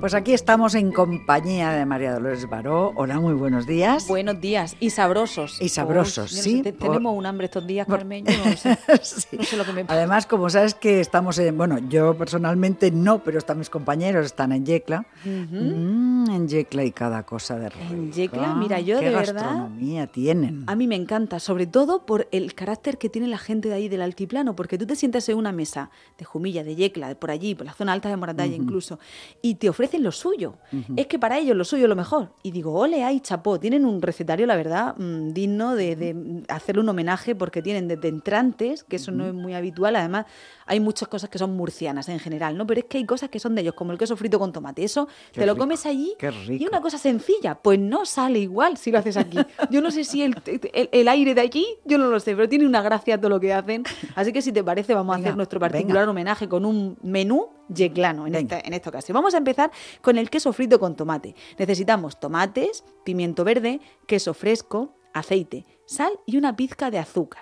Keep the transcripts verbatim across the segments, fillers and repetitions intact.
Pues aquí estamos en compañía de María Dolores Baró. Hola, muy buenos días. Buenos días. Y sabrosos. Y sabrosos, pues, sí. No sé, te, por... tenemos un hambre estos días, Carmen. Yo no lo sé. sí. No sé lo que me pasa. Además, como sabes que estamos en... Bueno, yo personalmente no, pero están mis compañeros, están en Yecla. Uh-huh. Mm, en Yecla y cada cosa de rico. En Yecla, mira, yo ¿Qué de verdad... ¿Qué gastronomía tienen? A mí me encanta, sobre todo por el carácter que tiene la gente de ahí del altiplano, porque tú te sientas en una mesa de Jumilla, de Yecla, de por allí, por la zona alta de Moratalla uh-huh. incluso, y te ofrecen lo suyo. Uh-huh. Es que para ellos lo suyo es lo mejor. Y digo, ole, ay, chapó. Tienen un recetario, la verdad, mmm, digno de, de hacerle un homenaje, porque tienen desde entrantes, que eso uh-huh. no es muy habitual. Además, hay muchas cosas que son murcianas en general, ¿no? Pero es que hay cosas que son de ellos, como el queso frito con tomate. Eso Qué te lo rico. comes allí Qué rico. Y una cosa sencilla, pues no sale igual si lo haces aquí. Yo no sé si el, el, el aire de allí, yo no lo sé, pero tiene una gracia todo lo que hacen. Así que si te parece, vamos venga, a hacer nuestro particular venga. homenaje con un menú yeclano en esta, en esta ocasión. Vamos a empezar con el queso frito con tomate. Necesitamos tomates, pimiento verde, queso fresco, aceite, sal y una pizca de azúcar.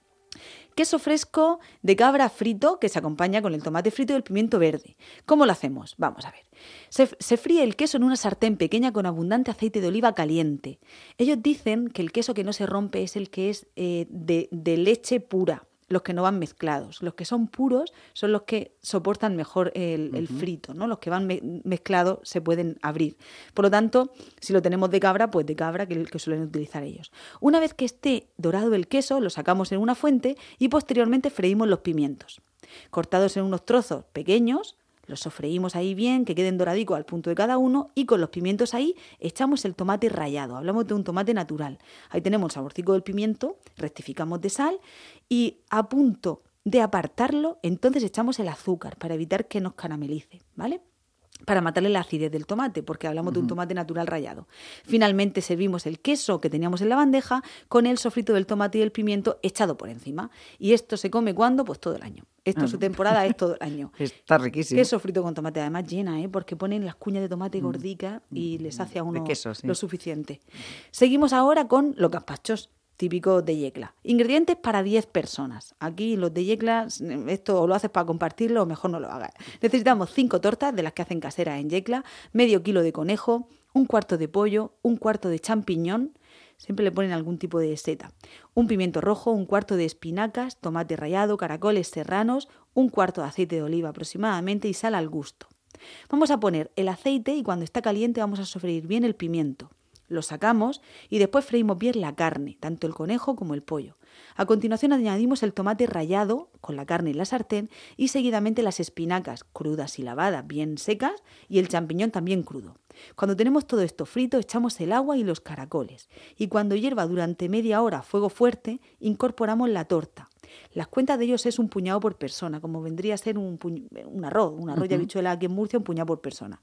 Queso fresco de cabra frito que se acompaña con el tomate frito y el pimiento verde. ¿Cómo lo hacemos? Vamos a ver. Se, se fríe el queso en una sartén pequeña con abundante aceite de oliva caliente. Ellos dicen que el queso que no se rompe es el que es eh, de, de leche pura. Los que no van mezclados. Los que son puros son los que soportan mejor el, uh-huh. el frito, ¿no? Los que van me- mezclados se pueden abrir. Por lo tanto, si lo tenemos de cabra, pues de cabra, que, que suelen utilizar ellos. Una vez que esté dorado el queso, lo sacamos en una fuente y posteriormente freímos los pimientos. Cortados en unos trozos pequeños, los sofreímos ahí bien, que queden doradicos al punto de cada uno, y con los pimientos ahí echamos el tomate rallado. Hablamos de un tomate natural. Ahí tenemos el saborcico del pimiento, rectificamos de sal y a punto de apartarlo, entonces echamos el azúcar para evitar que nos caramelice, ¿vale? Para matarle la acidez del tomate, porque hablamos uh-huh. de un tomate natural rallado. Finalmente servimos el queso que teníamos en la bandeja con el sofrito del tomate y el pimiento echado por encima. Y esto se come ¿cuándo? Pues todo el año. Esto uh-huh. su temporada es todo el año. Está riquísimo. Queso frito con tomate, además llena, ¿eh? Porque ponen las cuñas de tomate uh-huh. gordicas y les hace a uno queso, sí. lo suficiente. Seguimos ahora con los gazpachos típicos de Yecla. Ingredientes para diez personas. Aquí los de Yecla, esto o lo haces para compartirlo o mejor no lo hagas. Necesitamos cinco tortas de las que hacen caseras en Yecla, medio kilo de conejo, un cuarto de pollo, un cuarto de champiñón, siempre le ponen algún tipo de seta, un pimiento rojo, un cuarto de espinacas, tomate rallado, caracoles serranos, un cuarto de aceite de oliva aproximadamente y sal al gusto. Vamos a poner el aceite y cuando está caliente vamos a sofreír bien el pimiento. Lo sacamos y después freímos bien la carne, tanto el conejo como el pollo. A continuación añadimos el tomate rallado con la carne en la sartén y seguidamente las espinacas crudas y lavadas, bien secas, y el champiñón también crudo. Cuando tenemos todo esto frito, echamos el agua y los caracoles. Y cuando hierva durante media hora a fuego fuerte, incorporamos la torta. Las cuentas de ellos es un puñado por persona, como vendría a ser un, puñ- un arroz, un arroz uh-huh. de habichuela aquí en Murcia, un puñado por persona.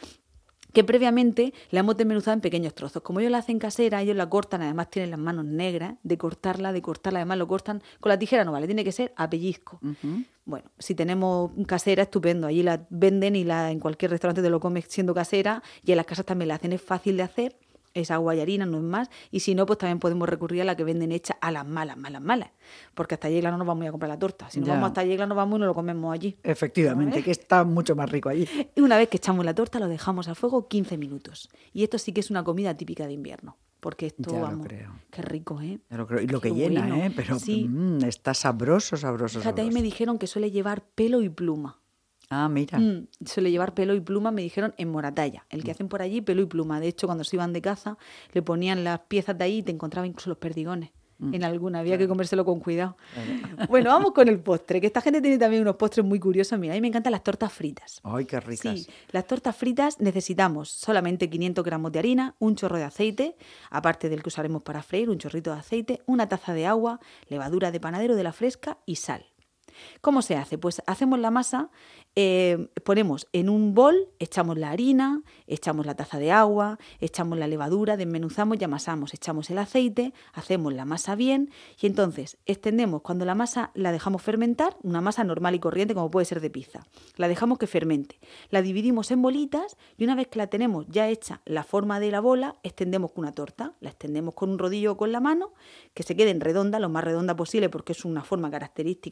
Que previamente la hemos desmenuzado en pequeños trozos. Como ellos la hacen casera, ellos la cortan, además tienen las manos negras, de cortarla, de cortarla, además lo cortan con la tijera, no vale, tiene que ser a pellizco. Uh-huh. Bueno, si tenemos casera, estupendo, allí la venden y la en cualquier restaurante te lo comes siendo casera, y en las casas también la hacen, es fácil de hacer, es agua y harina, no es más, y si no, pues también podemos recurrir a la que venden hecha a las malas, malas, malas, porque hasta Yecla no nos vamos a comprar la torta, si nos ya. vamos hasta Yecla nos vamos y nos lo comemos allí. Efectivamente, que está mucho más rico allí. Y una vez que echamos la torta, lo dejamos a fuego quince minutos, y esto sí que es una comida típica de invierno, porque esto, ya vamos, lo creo. Qué rico, ¿eh? Ya lo creo. Y lo qué que llena, bueno. ¿eh? Pero sí. mmm, está sabroso, sabroso, Fíjate, sabroso. ahí me dijeron que suele llevar pelo y pluma. Ah, mira. Mm, suele llevar pelo y pluma, me dijeron, en Moratalla. El que hacen por allí, pelo y pluma. De hecho, cuando se iban de caza, le ponían las piezas de ahí y te encontraba incluso los perdigones. Mm. En alguna, había claro. que comérselo con cuidado. Claro. Bueno, vamos con el postre, que esta gente tiene también unos postres muy curiosos. Mira, a mí me encantan las tortas fritas. ¡Ay, qué ricas! Sí, las tortas fritas necesitamos solamente quinientos gramos de harina, un chorro de aceite, aparte del que usaremos para freír, un chorrito de aceite, una taza de agua, levadura de panadero de la fresca y sal. ¿Cómo se hace? Pues hacemos la masa, eh, ponemos en un bol, echamos la harina, echamos la taza de agua, echamos la levadura, desmenuzamos y amasamos, echamos el aceite, hacemos la masa bien y entonces extendemos, cuando la masa la dejamos fermentar, una masa normal y corriente como puede ser de pizza, la dejamos que fermente, la dividimos en bolitas y una vez que la tenemos ya hecha la forma de la bola, extendemos con una torta, la extendemos con un rodillo o con la mano, que se queden redonda, lo más redonda posible porque es una forma característica de este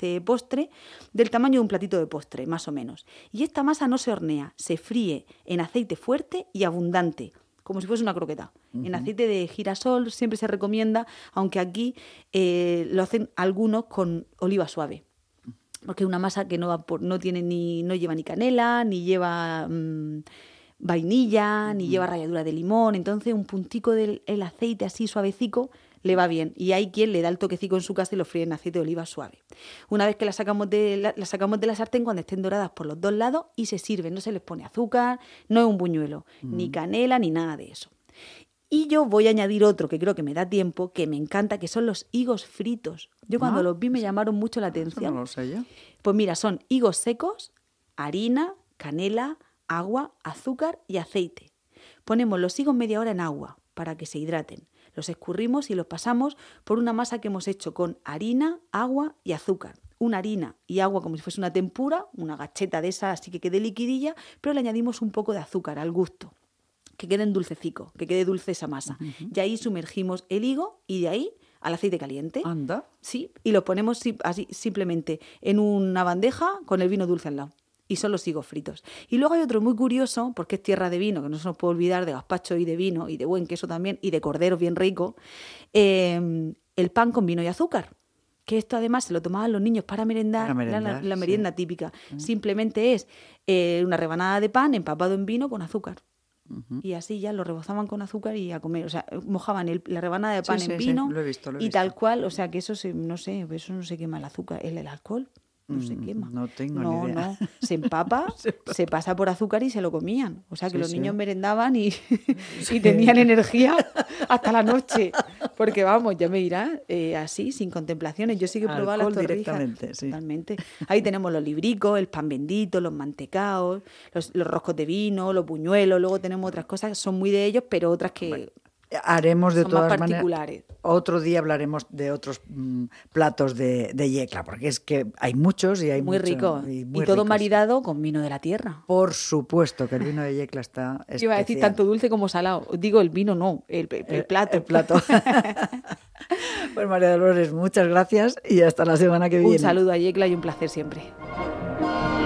aceite postre, del tamaño de un platito de postre, más o menos. Y esta masa no se hornea, se fríe en aceite fuerte y abundante, como si fuese una croqueta. Uh-huh. En aceite de girasol siempre se recomienda, aunque aquí eh, lo hacen algunos con oliva suave. Porque es una masa que no, va por, no, tiene ni, no lleva ni canela, ni lleva mmm, vainilla, uh-huh. ni lleva ralladura de limón. Entonces un puntico del el aceite así suavecico le va bien. Y hay quien le da el toquecico en su casa y lo fríe en aceite de oliva suave. Una vez que la sacamos de la, la sacamos de la sartén, cuando estén doradas por los dos lados, y se sirven. No se les pone azúcar, no es un buñuelo, mm. ni canela, ni nada de eso. Y yo voy a añadir otro que creo que me da tiempo, que me encanta, que son los higos fritos. Yo cuando ah, los vi me llamaron mucho la atención. Eso no lo sé yo. Pues mira, son higos secos, harina, canela, agua, azúcar y aceite. Ponemos los higos media hora en agua para que se hidraten. Los escurrimos y los pasamos por una masa que hemos hecho con harina, agua y azúcar. Una harina y agua como si fuese una tempura, una gacheta de esa así que quede liquidilla, pero le añadimos un poco de azúcar al gusto, que quede dulcecico, que quede dulce esa masa. Uh-huh. Y ahí sumergimos el higo y de ahí al aceite caliente. ¿Anda? Sí, y lo ponemos así simplemente en una bandeja con el vino dulce al lado. Y son los higos fritos. Y luego hay otro muy curioso, porque es tierra de vino, que no se nos puede olvidar, de gazpacho y de vino, y de buen queso también, y de cordero bien rico, eh, el pan con vino y azúcar. Que esto además se lo tomaban los niños para merendar, para merendar la, la merienda sí. típica. Uh-huh. Simplemente es eh, una rebanada de pan empapado en vino con azúcar. Uh-huh. Y así ya lo rebozaban con azúcar y a comer. O sea, mojaban el, la rebanada de pan sí, en sí, vino sí. Lo he visto, lo he y visto. tal cual. O sea, que eso se, no sé, eso no se quema el azúcar, el, el alcohol. No se quema. No tengo no, ni idea. No, se empapa, se, se pasa por azúcar y se lo comían. O sea que sí, los niños sí. merendaban y, sí. y tenían energía hasta la noche. Porque vamos, ya me dirás, eh, así, sin contemplaciones. Yo sí que he probado las torrijas. Directamente, sí. Totalmente. Ahí tenemos los libricos, el pan bendito, los mantecaos, los, los roscos de vino, los buñuelos. Luego tenemos otras cosas que son muy de ellos, pero otras que... Bueno. Haremos de Son todas más particulares. Maneras, otro día hablaremos de otros mmm, platos de, de Yecla, porque es que hay muchos y hay muy mucho, rico y, muy y todo ricos. Maridado con vino de la tierra. Por supuesto que el vino de Yecla está especial. Yo iba a decir tanto dulce como salado. Digo el vino no, el, el, el plato. El, el plato. Pues María Dolores, muchas gracias y hasta la semana que viene. Un saludo a Yecla y un placer siempre.